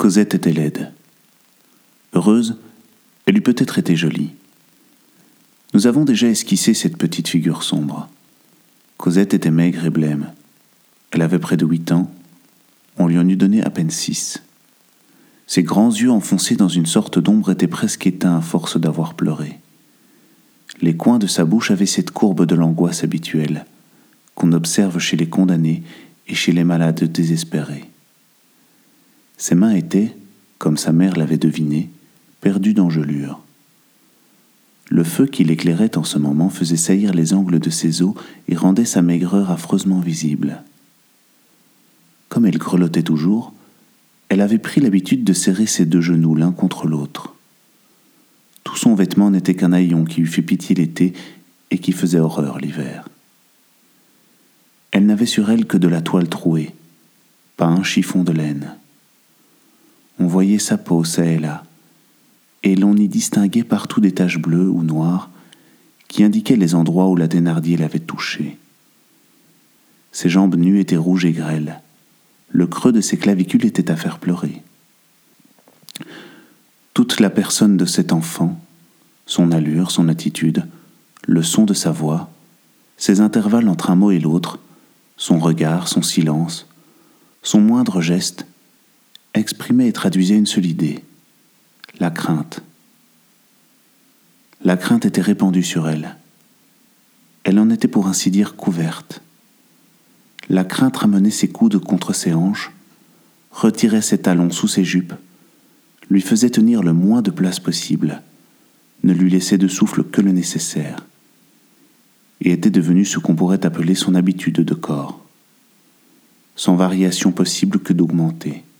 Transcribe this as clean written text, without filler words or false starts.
Cosette était laide. Heureuse, elle eût peut-être été jolie. Nous avons déjà esquissé cette petite figure sombre. Cosette était maigre et blême. Elle avait près de 8 ans. On lui en eût donné à peine 6. Ses grands yeux enfoncés dans une sorte d'ombre étaient presque éteints à force d'avoir pleuré. Les coins de sa bouche avaient cette courbe de l'angoisse habituelle, qu'on observe chez les condamnés et chez les malades désespérés. Ses mains étaient, comme sa mère l'avait deviné, perdues d'engelure. Le feu qui l'éclairait en ce moment faisait saillir les angles de ses os et rendait sa maigreur affreusement visible. Comme elle grelottait toujours, elle avait pris l'habitude de serrer ses 2 genoux l'un contre l'autre. Tout son vêtement n'était qu'un haillon qui eût fait pitié l'été et qui faisait horreur l'hiver. Elle n'avait sur elle que de la toile trouée, pas un chiffon de laine. On voyait sa peau çà et là, et l'on y distinguait partout des taches bleues ou noires qui indiquaient les endroits où la Thénardier l'avait touchée. Ses jambes nues étaient rouges et grêles. Le creux de ses clavicules était à faire pleurer. Toute la personne de cet enfant, son allure, son attitude, le son de sa voix, ses intervalles entre un mot et l'autre, son regard, son silence, son moindre geste, exprimaient et traduisaient une seule idée, la crainte. La crainte était répandue sur elle. Elle en était pour ainsi dire couverte. La crainte ramenait ses coudes contre ses hanches, retirait ses talons sous ses jupes, lui faisait tenir le moins de place possible, ne lui laissait de souffle que le nécessaire, et était devenue ce qu'on pourrait appeler son habitude de corps, sans variation possible que d'augmenter.